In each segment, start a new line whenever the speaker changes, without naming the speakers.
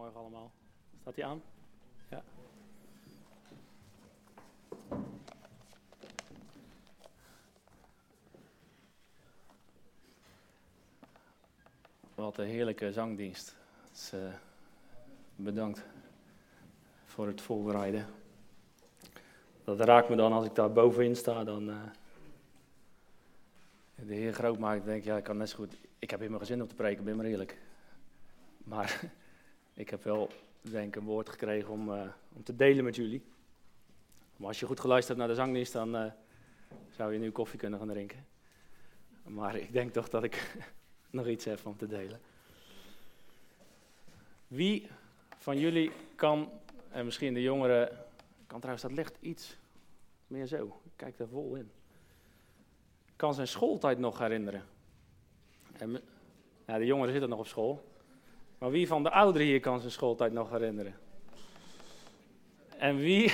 Goedemorgen allemaal. Staat hij aan? Ja. Wat een heerlijke zangdienst. Dus, bedankt voor het voorbereiden. Dat raakt me dan als ik daar bovenin sta, dan de Heer groot maakt. Denk ik, ja, ik kan net zo goed. Ik heb helemaal geen zin om te preken, ben maar eerlijk. Maar ik heb wel, denk ik, een woord gekregen om te delen met jullie. Maar als je goed geluisterd hebt naar de zangdienst, dan zou je nu koffie kunnen gaan drinken. Maar ik denk toch dat ik nog iets heb om te delen. Wie van jullie kan, en misschien de jongeren, kan trouwens dat licht iets meer zo, ik kijk daar vol in, kan zijn schooltijd nog herinneren? En, ja, de jongeren zitten nog op school. Maar wie van de ouderen hier kan zijn schooltijd nog herinneren? En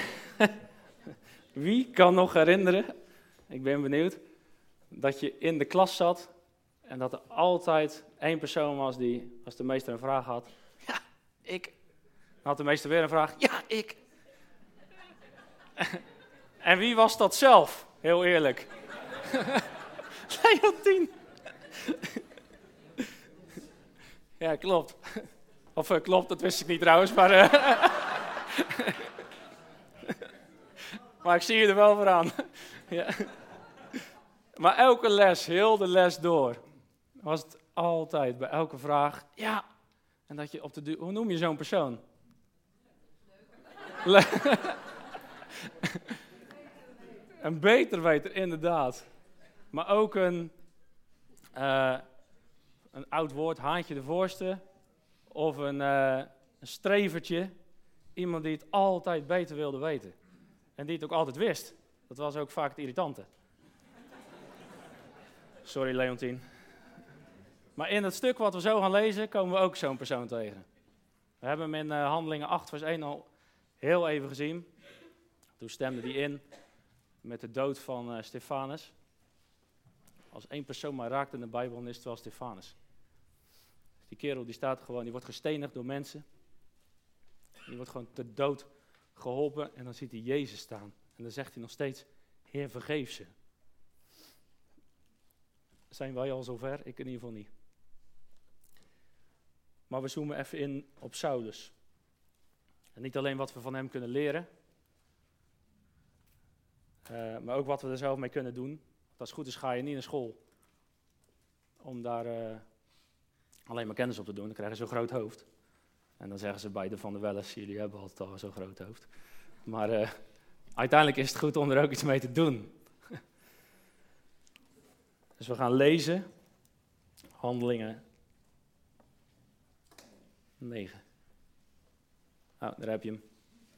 wie kan nog herinneren, ik ben benieuwd, dat je in de klas zat en dat er altijd één persoon was die, als de meester een vraag had, ja, ik. Dan had de meester weer een vraag, ja, ik. En wie was dat zelf? Heel eerlijk. Leontien. Ja, klopt. Of klopt, dat wist ik niet trouwens, maar... maar ik zie je er wel voor aan. Ja. Maar elke les, heel de les door, was het altijd bij elke vraag, ja. En dat je op de duur, hoe noem je zo'n persoon? Een beterweter, inderdaad. Maar ook een oud woord, haantje de voorste. Of een strevertje. Iemand die het altijd beter wilde weten. En die het ook altijd wist. Dat was ook vaak het irritante. Sorry Leontien. Maar in het stuk wat we zo gaan lezen, komen we ook zo'n persoon tegen. We hebben hem in Handelingen 8 vers 1 al heel even gezien. Toen stemde hij in met de dood van Stefanus. Als één persoon maar raakt in de Bijbel, dan is het wel Stefanus. Die kerel die staat gewoon, die wordt gestenigd door mensen. Die wordt gewoon ter dood geholpen en dan ziet hij Jezus staan. En dan zegt hij nog steeds, Heer vergeef ze. Zijn wij al zover? Ik in ieder geval niet. Maar we zoomen even in op Saulus. En niet alleen wat we van hem kunnen leren, maar ook wat we er zelf mee kunnen doen. Want als het goed is ga je niet naar school om daar alleen maar kennis op te doen. Dan krijg je zo'n groot hoofd. En dan zeggen ze bij de Van der Welles, jullie hebben altijd al zo'n groot hoofd. Maar uiteindelijk is het goed om er ook iets mee te doen. Dus we gaan lezen, Handelingen 9. Oh, daar heb je hem.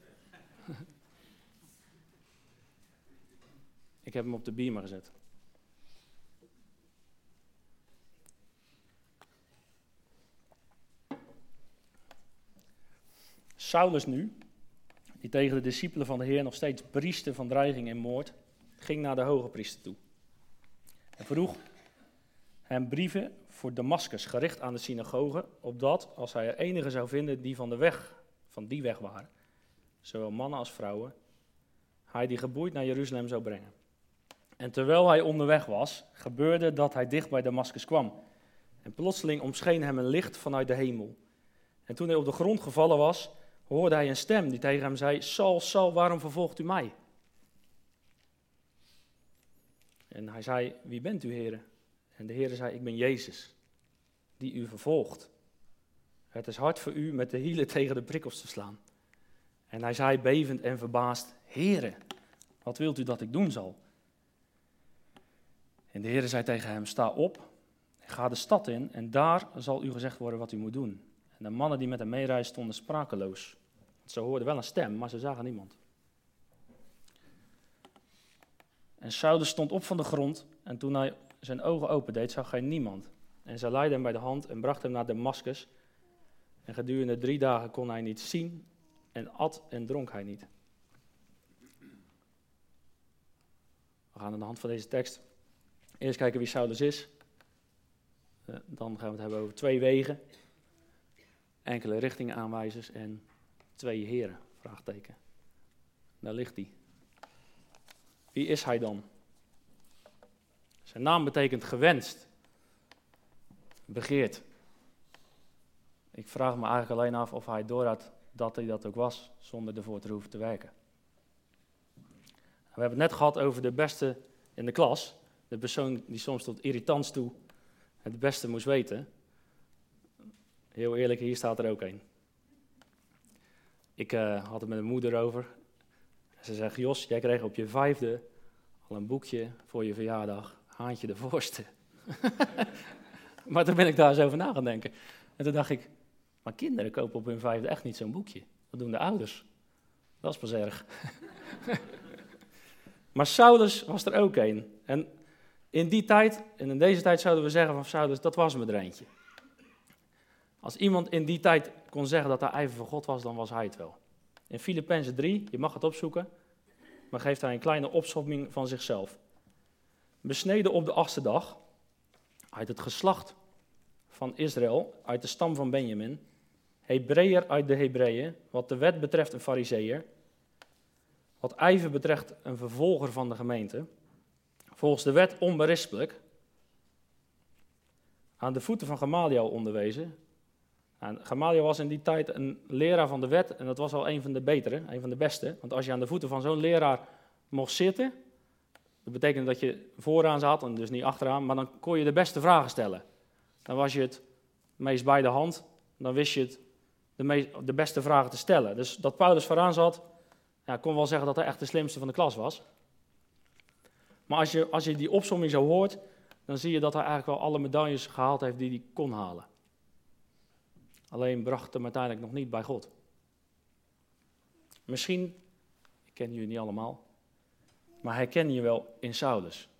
Ik heb hem op de beamer gezet. Saulus nu, die tegen de discipelen van de Heer nog steeds brieste van dreiging en moord, ging naar de hoge priester toe. En vroeg hem brieven voor Damaskus, gericht aan de synagoge, opdat, als hij er enige zou vinden die van die weg waren, zowel mannen als vrouwen, hij die geboeid naar Jeruzalem zou brengen. En terwijl hij onderweg was, gebeurde dat hij dicht bij Damaskus kwam. En plotseling omscheen hem een licht vanuit de hemel. En toen hij op de grond gevallen was, hoorde hij een stem die tegen hem zei, Saul, Saul, waarom vervolgt u mij? En hij zei, wie bent u, Heere? En de Heere zei, ik ben Jezus, die u vervolgt. Het is hard voor u met de hielen tegen de prikkels te slaan. En hij zei bevend en verbaasd, Heere, wat wilt u dat ik doen zal? En de Heere zei tegen hem, sta op, ga de stad in en daar zal u gezegd worden wat u moet doen. En de mannen die met hem meereisden stonden sprakeloos. Ze hoorden wel een stem, maar ze zagen niemand. En Saulus stond op van de grond en toen hij zijn ogen opendeed, zag hij niemand. En zij leidden hem bij de hand en brachten hem naar Damaskus. En gedurende 3 dagen kon hij niet zien en at en dronk hij niet. We gaan aan de hand van deze tekst eerst kijken wie Saulus is. Dan gaan we het hebben over 2 wegen. enkele richtingaanwijzers en 2 heren, vraagteken. Daar ligt hij. Wie is hij dan? Zijn naam betekent gewenst, begeerd. Ik vraag me eigenlijk alleen af of hij doorhad dat hij dat ook was, zonder ervoor te hoeven te werken. We hebben het net gehad over de beste in de klas. De persoon die soms tot irritants toe het beste moest weten. Heel eerlijk, hier staat er ook een. Ik had het met mijn moeder over. Ze zegt, Jos, jij kreeg op je 5e al een boekje voor je verjaardag. Haantje de Voorste. Maar toen ben ik daar eens over na gaan denken. En toen dacht ik, maar kinderen kopen op hun 5e echt niet zo'n boekje. Dat doen de ouders. Dat is pas erg. Maar Saulus was er ook een. En in die tijd, en in deze tijd zouden we zeggen van Saulus, dat was me er eentje. Als iemand in die tijd kon zeggen dat hij ijver voor God was, dan was hij het wel. In Filippenzen 3, je mag het opzoeken, maar geeft hij een kleine opsomming van zichzelf. Besneden op de 8e dag, uit het geslacht van Israël, uit de stam van Benjamin, Hebreeër uit de Hebreeën, wat de wet betreft een Farizeeër, wat ijver betreft een vervolger van de gemeente, volgens de wet onberispelijk, aan de voeten van Gamaliel onderwezen. En Gamaliel was in die tijd een leraar van de wet en dat was al een van de betere, een van de beste. Want als je aan de voeten van zo'n leraar mocht zitten, dat betekende dat je vooraan zat en dus niet achteraan, maar dan kon je de beste vragen stellen. Dan was je het meest bij de hand, dan wist je het de beste vragen te stellen. Dus dat Paulus vooraan zat, ja, kon wel zeggen dat hij echt de slimste van de klas was. Maar als je die opsomming zo hoort, dan zie je dat hij eigenlijk wel alle medailles gehaald heeft die hij kon halen. Alleen bracht hem uiteindelijk nog niet bij God. Misschien, ik ken jullie niet allemaal, maar herken je wel in Saulus.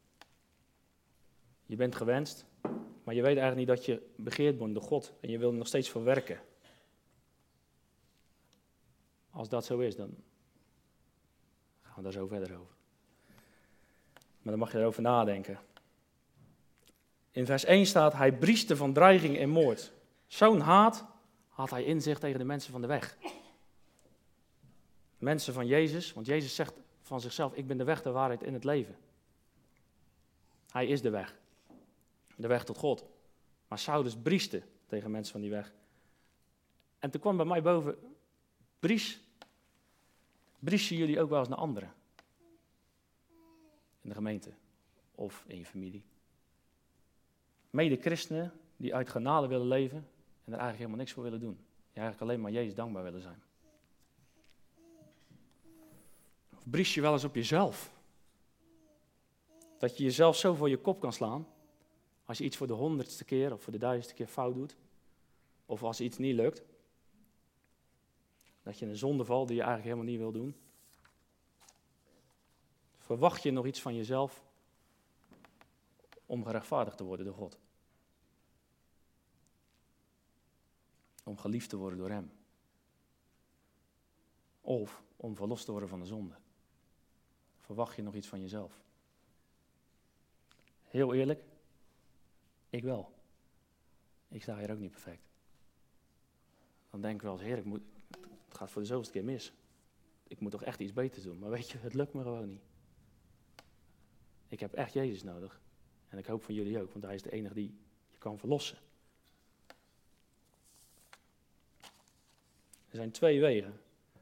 Je bent gewenst, maar je weet eigenlijk niet dat je begeerd wordt door God en je wil er nog steeds voor werken. Als dat zo is, dan gaan we daar zo verder over. Maar dan mag je erover nadenken. In vers 1 staat, hij brieste van dreiging en moord. Zo'n haat had hij in zich tegen de mensen van de weg. Mensen van Jezus, want Jezus zegt van zichzelf, ik ben de weg, de waarheid en het leven. Hij is de weg. De weg tot God. Maar Saulus brieste tegen mensen van die weg. En toen kwam bij mij boven, brieschen jullie ook wel eens naar anderen? In de gemeente of in je familie. Mede-christenen die uit genade willen leven en er eigenlijk helemaal niks voor willen doen. Die eigenlijk alleen maar Jezus dankbaar willen zijn. Of bries je wel eens op jezelf? Dat je jezelf zo voor je kop kan slaan als je iets voor de 100ste keer of voor de 1000ste keer fout doet. Of als iets niet lukt. Dat je in een zonde valt die je eigenlijk helemaal niet wil doen. Verwacht je nog iets van jezelf om gerechtvaardigd te worden door God? Om geliefd te worden door Hem? Of om verlost te worden van de zonde? Verwacht je nog iets van jezelf? Heel eerlijk, ik wel. Ik sta hier ook niet perfect. Dan denk ik wel eens, Heer, het gaat voor de zoveelste keer mis. Ik moet toch echt iets beters doen. Maar weet je, het lukt me gewoon niet. Ik heb echt Jezus nodig. En ik hoop van jullie ook, want Hij is de enige die je kan verlossen. Er zijn 2 wegen.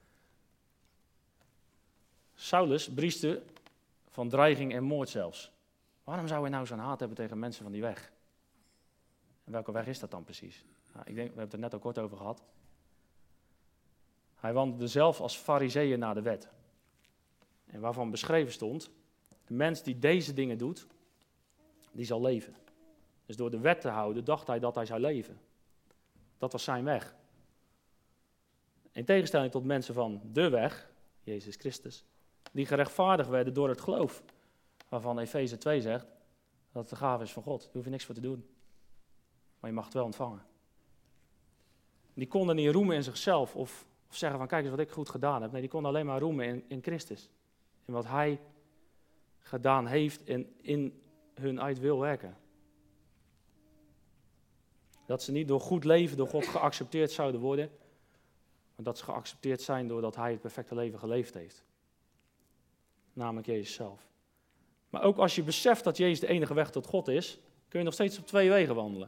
Saulus brieste van dreiging en moord zelfs. Waarom zou hij nou zo'n haat hebben tegen mensen van die weg? En welke weg is dat dan precies? Nou, ik denk, we hebben het er net al kort over gehad. Hij wandelde zelf als farizeeër naar de wet. En waarvan beschreven stond, de mens die deze dingen doet, die zal leven. Dus door de wet te houden, dacht hij dat hij zou leven. Dat was zijn weg. In tegenstelling tot mensen van de weg, Jezus Christus, die gerechtvaardigd werden door het geloof. Waarvan Efeze 2 zegt, dat het de gave is van God. Daar hoef je niks voor te doen. Maar je mag het wel ontvangen. Die konden niet roemen in zichzelf of zeggen van kijk eens wat ik goed gedaan heb. Nee, die konden alleen maar roemen in Christus. In wat Hij gedaan heeft en in hun uit wil werken. Dat ze niet door goed leven door God geaccepteerd zouden worden, maar dat ze geaccepteerd zijn doordat hij het perfecte leven geleefd heeft. Namelijk Jezus zelf. Maar ook als je beseft dat Jezus de enige weg tot God is, kun je nog steeds op 2 wegen wandelen.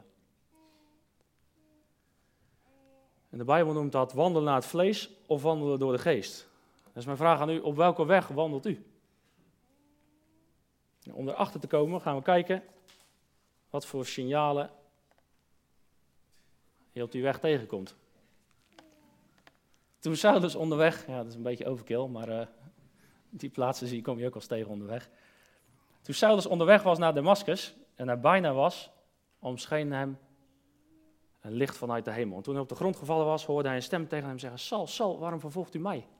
En de Bijbel noemt dat wandelen naar het vlees of wandelen door de geest. Dus mijn vraag aan u, op welke weg wandelt u? En om erachter te komen gaan we kijken wat voor signalen je op die weg tegenkomt. Toen Saulus onderweg, ja dat is een beetje overkill, maar die plaatsen kom je ook al eens tegen onderweg. Toen Saulus onderweg was naar Damascus en er bijna was, omscheen hem een licht vanuit de hemel. En toen hij op de grond gevallen was, hoorde hij een stem tegen hem zeggen, Saul, Saul, waarom vervolgt u mij?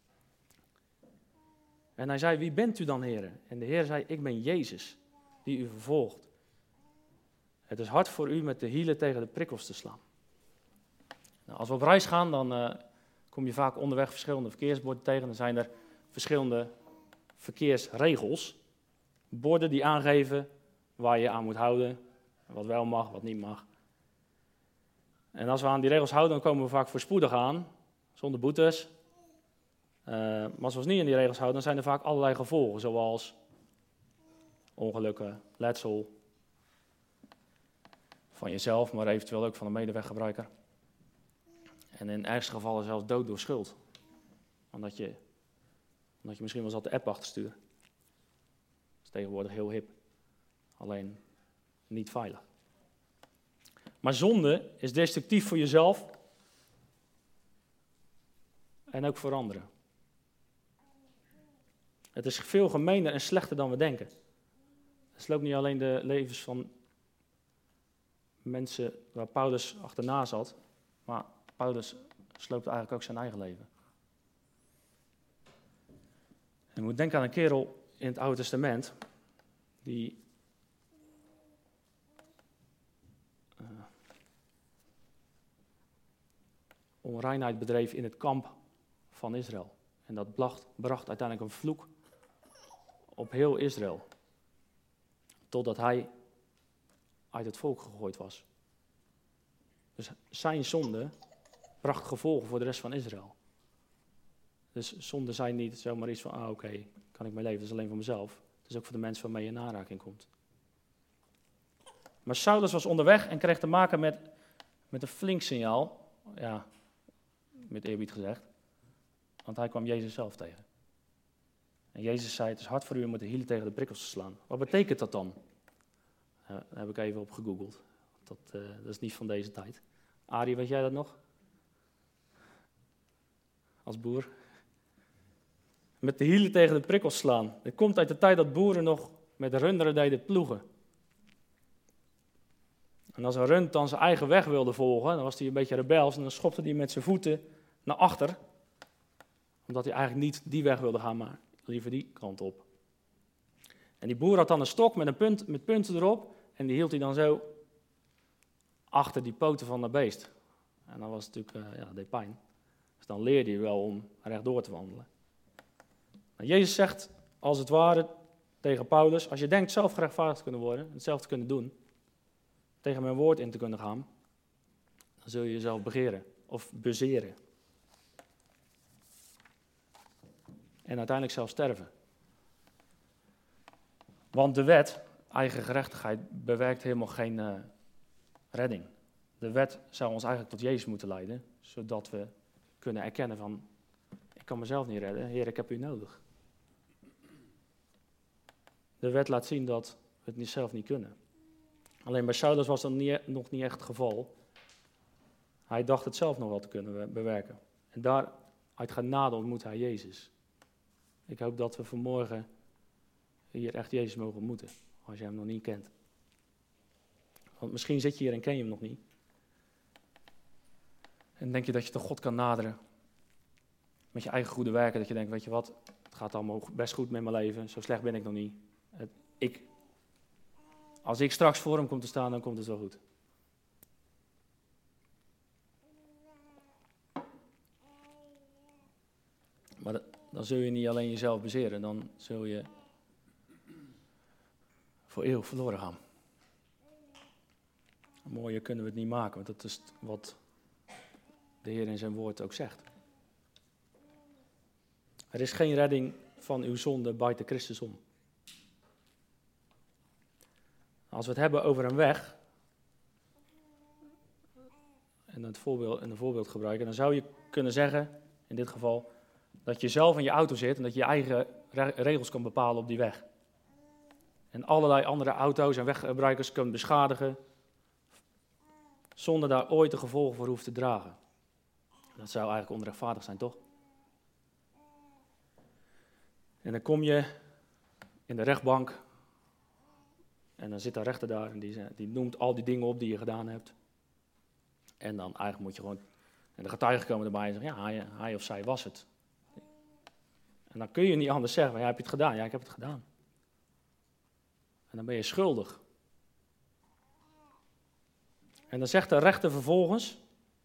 En hij zei, wie bent u dan, Heer? En de Heer zei, ik ben Jezus, die u vervolgt. Het is hard voor u met de hielen tegen de prikkels te slaan. Nou, als we op reis gaan, dan kom je vaak onderweg verschillende verkeersborden tegen. Dan zijn er verschillende verkeersregels. Borden die aangeven waar je aan moet houden. Wat wel mag, wat niet mag. En als we aan die regels houden, dan komen we vaak voorspoedig aan. Zonder boetes. Maar als we ons niet in die regels houden, dan zijn er vaak allerlei gevolgen. Zoals ongelukken, letsel. Van jezelf, maar eventueel ook van een medeweggebruiker. En in ergste gevallen zelfs dood door schuld. Omdat je misschien wel zat de app achter sturen. Dat is tegenwoordig heel hip. Alleen niet veilig. Maar zonde is destructief voor jezelf. En ook voor anderen. Het is veel gemener en slechter dan we denken. Het sloopt niet alleen de levens van mensen waar Paulus achterna zat. Maar Paulus sloopt eigenlijk ook zijn eigen leven. En je moet denken aan een kerel in het Oude Testament die onreinheid bedreef in het kamp van Israël. En dat bracht uiteindelijk een vloek op heel Israël. Totdat hij uit het volk gegooid was. Dus zijn zonde bracht gevolgen voor de rest van Israël. Dus zonde zijn niet zomaar iets van, oké, kan ik mijn leven, dat is alleen voor mezelf. Het is ook voor de mensen waarmee je in aanraking komt. Maar Saulus was onderweg en kreeg te maken met een flink signaal. Ja, met eerbied gezegd. Want hij kwam Jezus zelf tegen. En Jezus zei, het is hard voor u om met de hielen tegen de prikkels te slaan. Wat betekent dat dan? Daar heb ik even op gegoogeld. Dat is niet van deze tijd. Arie, weet jij dat nog? Als boer. Met de hielen tegen de prikkels slaan. Het komt uit de tijd dat boeren nog met runderen deden ploegen. En als een rund dan zijn eigen weg wilde volgen, dan was hij een beetje rebels en dan schopte hij met zijn voeten naar achter. Omdat hij eigenlijk niet die weg wilde gaan, maar liever die kant op. En die boer had dan een stok met punten erop en die hield hij dan zo achter die poten van dat beest. En dan was het natuurlijk, dat deed pijn. Dus dan leerde je wel om rechtdoor te wandelen. En Jezus zegt, als het ware, tegen Paulus, als je denkt zelf gerechtvaardigd te kunnen worden, hetzelfde te kunnen doen, tegen mijn woord in te kunnen gaan, dan zul je jezelf begeren of bezeren. En uiteindelijk zelf sterven. Want de wet, eigen gerechtigheid, bewerkt helemaal geen redding. De wet zou ons eigenlijk tot Jezus moeten leiden, zodat we kunnen erkennen van, ik kan mezelf niet redden, Heer, ik heb u nodig. De wet laat zien dat we het zelf niet kunnen. Alleen bij Saulus was dat nog niet echt het geval. Hij dacht het zelf nog wel te kunnen bewerken. En daar uit genade ontmoet hij Jezus. Ik hoop dat we vanmorgen hier echt Jezus mogen ontmoeten, als je hem nog niet kent. Want misschien zit je hier en ken je hem nog niet. En denk je dat je tot God kan naderen met je eigen goede werken. Dat je denkt, weet je wat, het gaat allemaal best goed met mijn leven. Zo slecht ben ik nog niet. Als ik straks voor hem kom te staan, dan komt het wel goed. Maar dan zul je niet alleen jezelf bezeren, dan zul je voor eeuwig verloren gaan. Mooier kunnen we het niet maken, want dat is wat de Heer in zijn woord ook zegt. Er is geen redding van uw zonde buiten Christus om. Als we het hebben over een weg, en een voorbeeld gebruiken, dan zou je kunnen zeggen, in dit geval, dat je zelf in je auto zit en dat je je eigen regels kan bepalen op die weg. En allerlei andere auto's en weggebruikers kunt beschadigen, zonder daar ooit de gevolgen voor hoeft te dragen. Dat zou eigenlijk onrechtvaardig zijn, toch? En dan kom je in de rechtbank en dan zit de rechter daar en die noemt al die dingen op die je gedaan hebt. En dan eigenlijk moet je gewoon, en de getuigen komen erbij en zeggen, ja, hij of zij was het. En dan kun je niet anders zeggen, ja, heb je het gedaan? Ja, ik heb het gedaan. En dan ben je schuldig. En dan zegt de rechter vervolgens,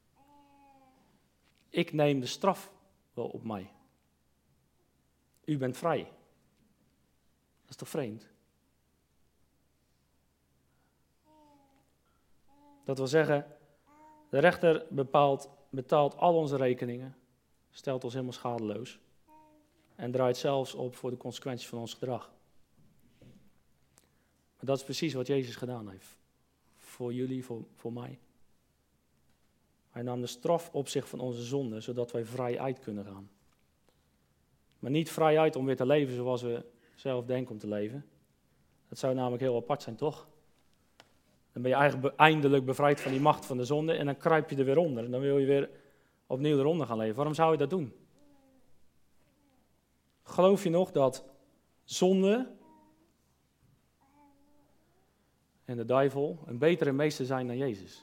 ik neem de straf wel op mij. U bent vrij. Dat is toch vreemd? Dat wil zeggen, de rechter betaalt al onze rekeningen, stelt ons helemaal schadeloos en draait zelfs op voor de consequenties van ons gedrag. Maar dat is precies wat Jezus gedaan heeft. Voor jullie, voor mij. Hij nam de straf op zich van onze zonde, zodat wij vrij uit kunnen gaan. Maar niet vrij uit om weer te leven zoals we zelf denken om te leven. Dat zou namelijk heel apart zijn, toch? Dan ben je eigenlijk eindelijk bevrijd van die macht van de zonde en dan kruip je er weer onder. En dan wil je weer opnieuw eronder gaan leven. Waarom zou je dat doen? Geloof je nog dat zonde en de duivel een betere meester zijn dan Jezus?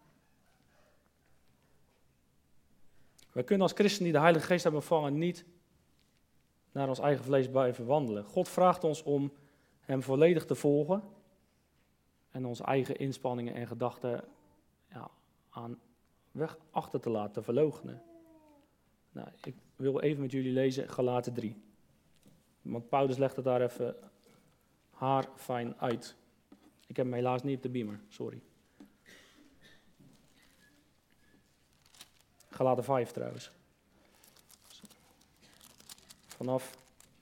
Wij kunnen als christenen die de Heilige Geest hebben ontvangen niet naar ons eigen vlees blijven wandelen. God vraagt ons om hem volledig te volgen en onze eigen inspanningen en gedachten aan weg achter te laten, te verloochenen. Nou, ik wil even met jullie lezen Galaten 3. Want Paulus legt het daar even haarfijn uit. Ik heb hem helaas niet op de beamer, sorry. Galaten 5 trouwens. Vanaf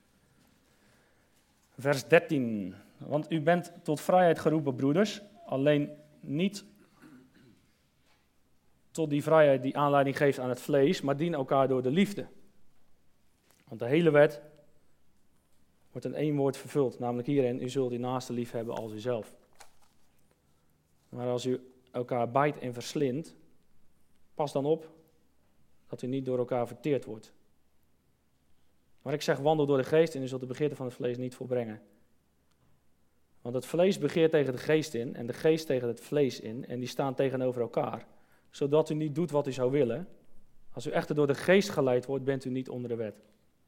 vers 13. Want u bent tot vrijheid geroepen, broeders. Alleen niet tot die vrijheid die aanleiding geeft aan het vlees, maar dien elkaar door de liefde. Want de hele wet wordt in één woord vervuld, namelijk hierin, u zult uw naaste lief hebben als uzelf. Maar als u elkaar bijt en verslindt, pas dan op dat u niet door elkaar verteerd wordt. Maar ik zeg, wandel door de geest en u zult de begeerte van het vlees niet volbrengen. Want het vlees begeert tegen de geest in en de geest tegen het vlees in en die staan tegenover elkaar. Zodat u niet doet wat u zou willen. Als u echter door de geest geleid wordt, bent u niet onder de wet.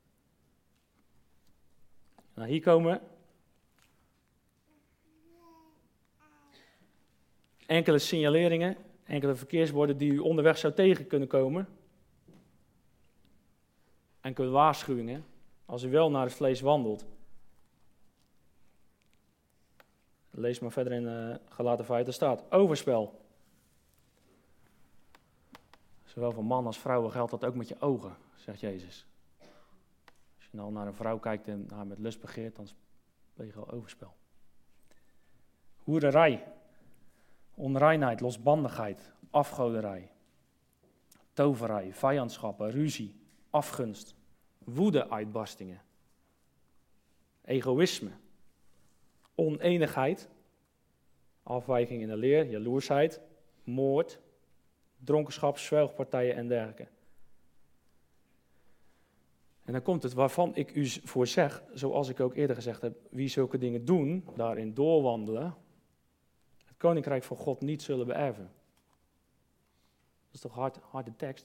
Nou, hier komen enkele signaleringen, enkele verkeersborden die u onderweg zou tegen kunnen komen. Enkele waarschuwingen als u wel naar het vlees wandelt. Lees maar verder in Galaten 5, er staat overspel. Zowel voor man als vrouwen geldt dat ook met je ogen, zegt Jezus. Als je nou naar een vrouw kijkt en haar met lust begeert, dan pleeg je al overspel. Hoererij, onreinheid, losbandigheid, afgoderij, toverij, vijandschappen, ruzie, afgunst, woede-uitbarstingen, egoïsme, oneenigheid, afwijking in de leer, jaloersheid, moord, dronkenschap, zwelgpartijen en dergelijke. En dan komt het waarvan ik u voor zeg, zoals ik ook eerder gezegd heb, wie zulke dingen doen, daarin doorwandelen, het koninkrijk van God niet zullen beërven. Dat is toch harde tekst?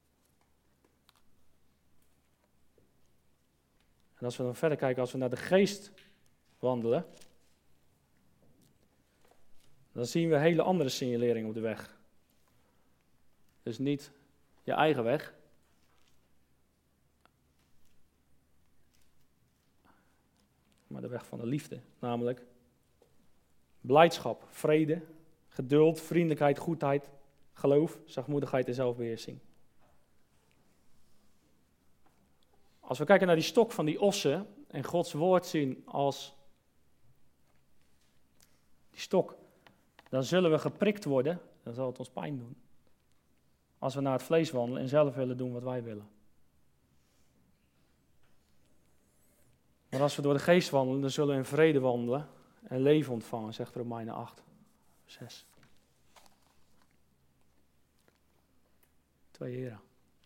En als we dan verder kijken, als we naar de geest wandelen, dan zien we hele andere signaleringen op de weg. Dus niet je eigen weg, maar de weg van de liefde, namelijk blijdschap, vrede, geduld, vriendelijkheid, goedheid, geloof, zachtmoedigheid en zelfbeheersing. Als we kijken naar die stok van die ossen en Gods woord zien als die stok, dan zullen we geprikt worden, dan zal het ons pijn doen. Als we naar het vlees wandelen en zelf willen doen wat wij willen. Maar als we door de geest wandelen, dan zullen we in vrede wandelen en leven ontvangen, zegt Romeinen 8, 6. 2 heren.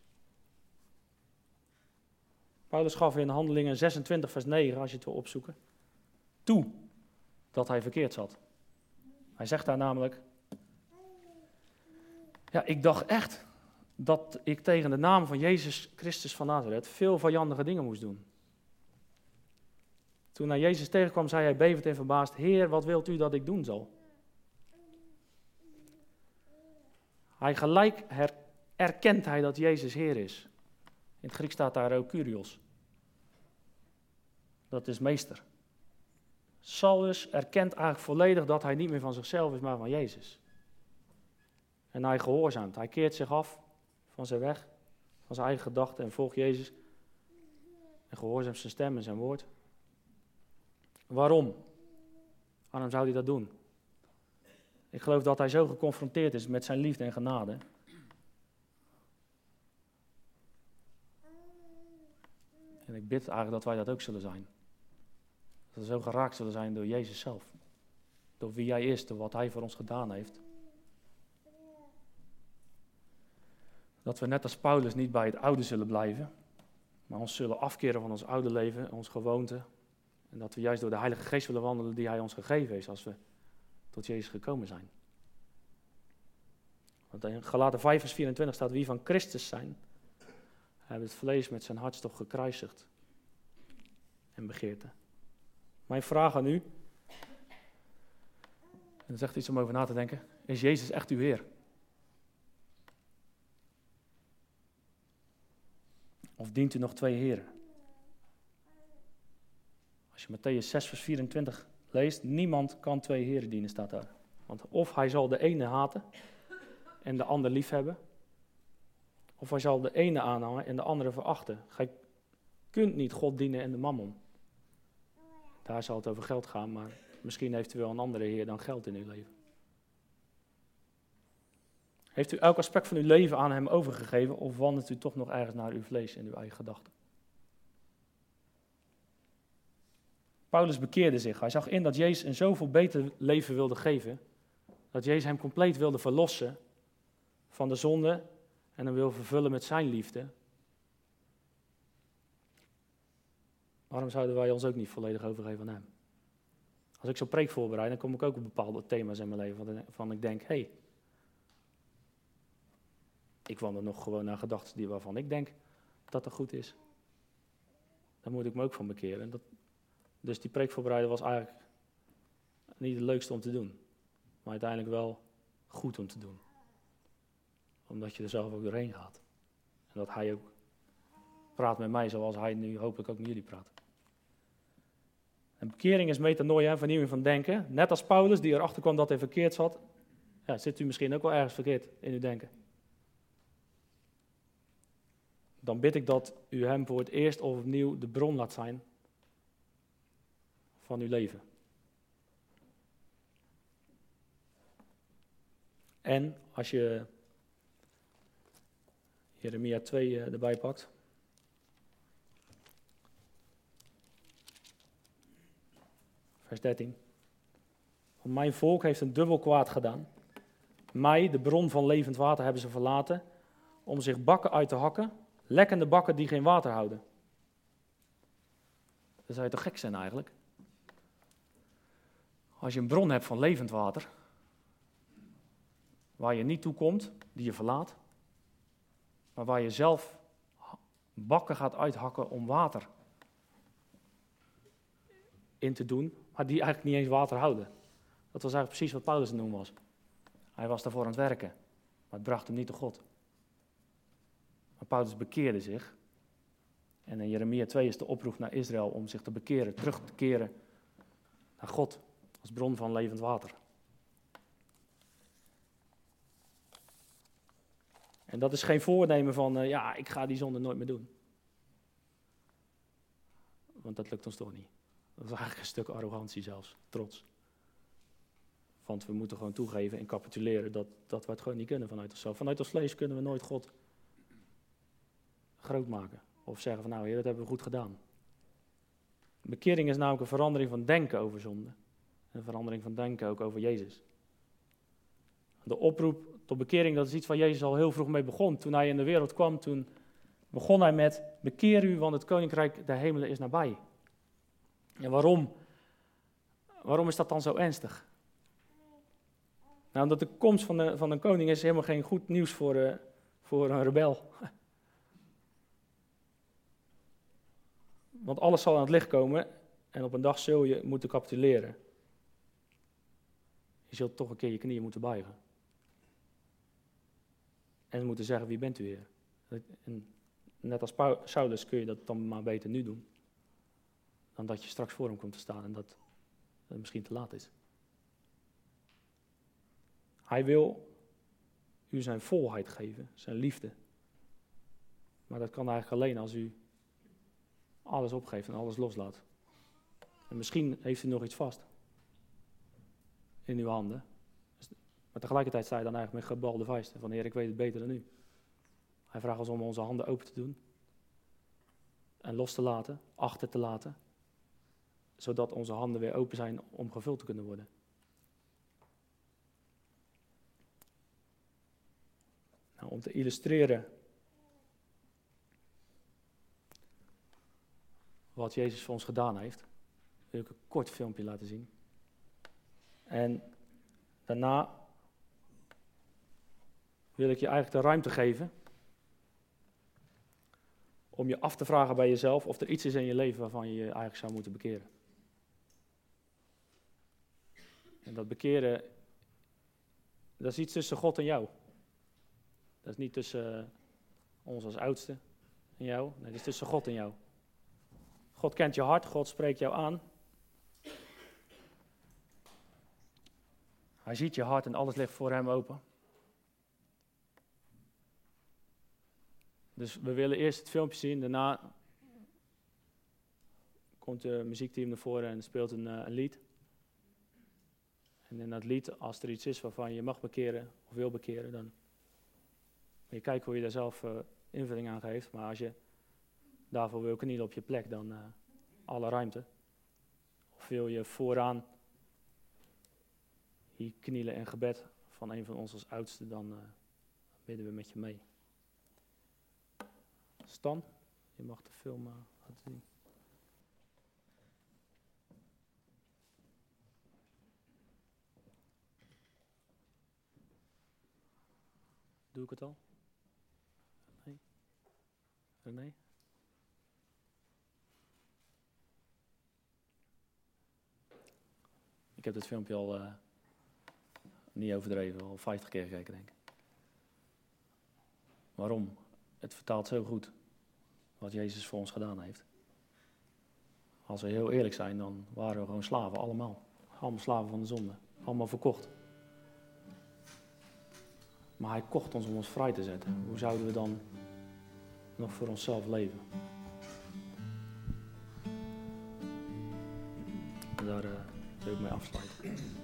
Paulus gaf in Handelingen 26 vers 9, als je het wil opzoeken, toe dat hij verkeerd zat. Hij zegt daar namelijk, ja, ik dacht echt dat ik tegen de naam van Jezus Christus van Nazareth veel vijandige dingen moest doen. Toen hij Jezus tegenkwam, zei hij bevend en verbaasd, Heer, wat wilt u dat ik doen zal? Hij gelijk erkent hij dat Jezus Heer is. In het Grieks staat daar ook Kyrios. Dat is meester. Saulus erkent eigenlijk volledig dat hij niet meer van zichzelf is, maar van Jezus. En hij gehoorzaamt. Hij keert zich af van zijn weg, van zijn eigen gedachten en volgt Jezus. En gehoorzaamt zijn stem en zijn woord. Waarom? Waarom zou hij dat doen? Ik geloof dat hij zo geconfronteerd is met zijn liefde en genade. En ik bid eigenlijk dat wij dat ook zullen zijn. Dat we zo geraakt zullen zijn door Jezus zelf. Door wie hij is, door wat hij voor ons gedaan heeft. Dat we net als Paulus niet bij het oude zullen blijven, maar ons zullen afkeren van ons oude leven, ons gewoonte. En dat we juist door de Heilige Geest willen wandelen die hij ons gegeven heeft als we tot Jezus gekomen zijn. Want in Galaten 5 vers 24 staat, wie van Christus zijn, hebben het vlees met zijn hartstocht gekruisigd en begeerte. Mijn vraag aan u, en dat is echt iets om over na te denken, is Jezus echt uw Heer? Of dient u nog 2 heren? Als je Mattheüs 6 vers 24 leest, niemand kan 2 heren dienen, staat daar. Want of hij zal de ene haten en de ander liefhebben, of hij zal de ene aanhangen en de andere verachten. Gij kunt niet God dienen en de mammon. Daar zal het over geld gaan, maar misschien heeft u wel een andere heer dan geld in uw leven. Heeft u elk aspect van uw leven aan hem overgegeven of wandelt u toch nog ergens naar uw vlees en uw eigen gedachten? Paulus bekeerde zich. Hij zag in dat Jezus een zoveel beter leven wilde geven, dat Jezus hem compleet wilde verlossen van de zonde en hem wil vervullen met zijn liefde. Waarom zouden wij ons ook niet volledig overgeven aan hem? Als ik zo'n preek voorbereid, dan kom ik ook op bepaalde thema's in mijn leven waarvan ik denk, hé, ik wandel nog gewoon naar gedachten waarvan ik denk dat het goed is. Daar moet ik me ook van bekeren. Dus die preek voorbereiden was eigenlijk niet het leukste om te doen. Maar uiteindelijk wel goed om te doen. Omdat je er zelf ook doorheen gaat. En dat hij ook praat met mij zoals hij nu hopelijk ook met jullie praat. En bekering is metanoia, vernieuwing van denken. Net als Paulus die erachter kwam dat hij verkeerd zat. Ja, zit u misschien ook wel ergens verkeerd in uw denken. Dan bid ik dat u hem voor het eerst of opnieuw de bron laat zijn van uw leven. En als je Jeremia 2 erbij pakt. Vers 13. Want mijn volk heeft een dubbel kwaad gedaan. Mij, de bron van levend water, hebben ze verlaten om zich bakken uit te hakken. Lekkende bakken die geen water houden. Dan zou je toch gek zijn eigenlijk? Als je een bron hebt van levend water, waar je niet toe komt, die je verlaat, maar waar je zelf bakken gaat uithakken om water in te doen, maar die eigenlijk niet eens water houden. Dat was eigenlijk precies wat Paulus aan het doen was. Hij was daarvoor aan het werken, maar het bracht hem niet tot God. Maar Paulus bekeerde zich. En in Jeremia 2 is de oproep naar Israël om zich te bekeren, terug te keren naar God als bron van levend water. En dat is geen voornemen van, ik ga die zonde nooit meer doen. Want dat lukt ons toch niet. Dat is eigenlijk een stuk arrogantie zelfs, trots. Want we moeten gewoon toegeven en capituleren dat we het gewoon niet kunnen vanuit onszelf. Vanuit ons vlees kunnen we nooit God groot maken. Of zeggen van, Heer, dat hebben we goed gedaan. Bekering is namelijk een verandering van denken over zonde. Een verandering van denken ook over Jezus. De oproep tot bekering, dat is iets waar Jezus al heel vroeg mee begon. Toen hij in de wereld kwam, toen begon hij met, bekeer u, want het koninkrijk der hemelen is nabij. En waarom? Waarom is dat dan zo ernstig? Nou, omdat de komst van een koning is helemaal geen goed nieuws voor een rebel. Want alles zal aan het licht komen en op een dag zul je moeten capituleren. Je zult toch een keer je knieën moeten buigen. En moeten zeggen, wie bent u, Heer? En net als Saulus kun je dat dan maar beter nu doen. Dan dat je straks voor hem komt te staan en dat het misschien te laat is. Hij wil u zijn volheid geven, zijn liefde. Maar dat kan eigenlijk alleen als u alles opgeeft en alles loslaat. En misschien heeft u nog iets vast in uw handen. Maar tegelijkertijd sta je dan eigenlijk met gebalde vuisten van, Heer, ik weet het beter dan u. Hij vraagt ons om onze handen open te doen en los te laten, achter te laten, zodat onze handen weer open zijn om gevuld te kunnen worden. Nou, om te illustreren wat Jezus voor ons gedaan heeft, wil ik een kort filmpje laten zien. En daarna wil ik je eigenlijk de ruimte geven om je af te vragen bij jezelf of er iets is in je leven waarvan je je eigenlijk zou moeten bekeren. En dat bekeren, dat is iets tussen God en jou. Dat is niet tussen ons als oudste en jou. Nee, dat is tussen God en jou. God kent je hart, God spreekt jou aan. Hij ziet je hart en alles ligt voor hem open. Dus we willen eerst het filmpje zien, daarna komt het muziekteam naar voren en speelt een lied. En in dat lied, als er iets is waarvan je mag bekeren of wil bekeren, dan moet je kijken hoe je daar zelf invulling aan geeft. Maar als je daarvoor wil knielen op je plek, dan alle ruimte. Of wil je vooraan hier knielen in gebed van een van ons als oudste, dan bidden we met je mee. Stan, je mag de film laten zien. Doe ik het al? Nee? René? Ik heb dit filmpje al niet overdreven, al 50 keer gekeken, denk ik. Waarom? Het vertaalt zo goed wat Jezus voor ons gedaan heeft. Als we heel eerlijk zijn, dan waren we gewoon slaven, allemaal. Allemaal slaven van de zonde. Allemaal verkocht. Maar hij kocht ons om ons vrij te zetten. Hoe zouden we dan nog voor onszelf leven? En daar wil ik mee afsluiten.